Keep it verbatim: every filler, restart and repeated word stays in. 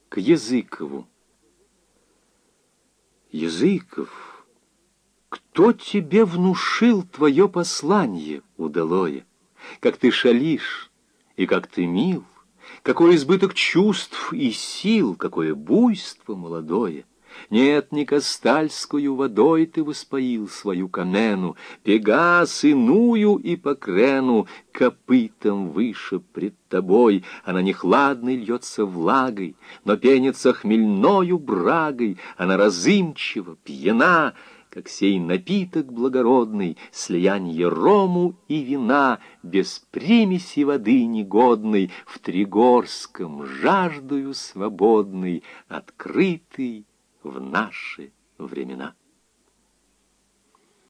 к Языкову. Языков, кто тебе внушил твое послание удалое? Как ты шалишь и как ты мил, какой избыток чувств и сил, какое буйство молодое! Нет, не Кастальскую водой ты воспоил свою Камену, Пегас иную и по крену копытом выше пред тобой. Она не хладной льется влагой, но пенится хмельною брагой. Она разымчива, пьяна, как сей напиток благородный, слиянье рому и вина, без примеси воды негодной, в Тригорском жаждою свободной, открытый в наши времена.